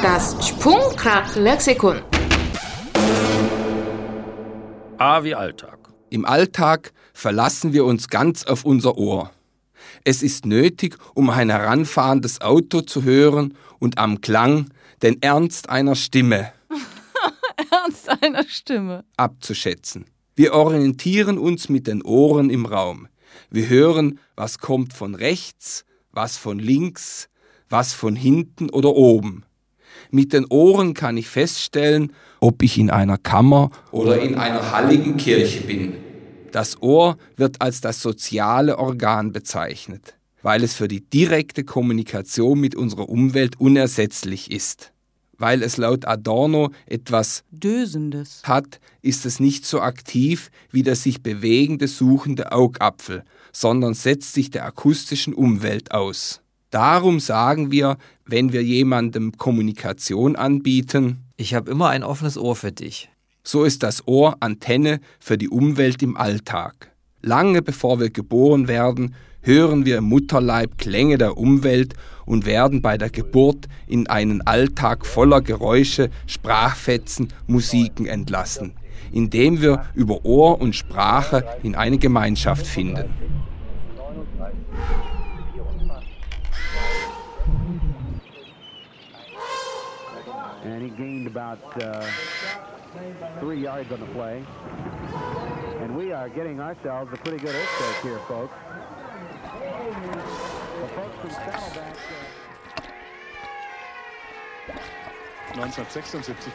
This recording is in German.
Das Sprungkrach-Lexikon. A wie Alltag. Im Alltag verlassen wir uns ganz auf unser Ohr. Es ist nötig, um ein heranfahrendes Auto zu hören und am Klang den Ernst einer Stimme abzuschätzen. Wir orientieren uns mit den Ohren im Raum. Wir hören, was kommt von rechts, was von links, was von hinten oder oben. Mit den Ohren kann ich feststellen, ob ich in einer Kammer oder in einer halligen Kirche bin. Das Ohr wird als das soziale Organ bezeichnet, weil es für die direkte Kommunikation mit unserer Umwelt unersetzlich ist. Weil es laut Adorno etwas Dösendes hat, ist es nicht so aktiv wie der sich bewegende, suchende Augapfel, sondern setzt sich der akustischen Umwelt aus. Darum sagen wir, wenn wir jemandem Kommunikation anbieten, ich habe immer ein offenes Ohr für dich. So ist das Ohr Antenne für die Umwelt im Alltag. Lange bevor wir geboren werden, hören wir im Mutterleib Klänge der Umwelt und werden bei der Geburt in einen Alltag voller Geräusche, Sprachfetzen, Musiken entlassen, indem wir über Ohr und Sprache in eine Gemeinschaft finden. And he gained about 3 yards on the play. And we are getting ourselves a pretty good earthquake here, folks. The folks from Saddleback. 1976.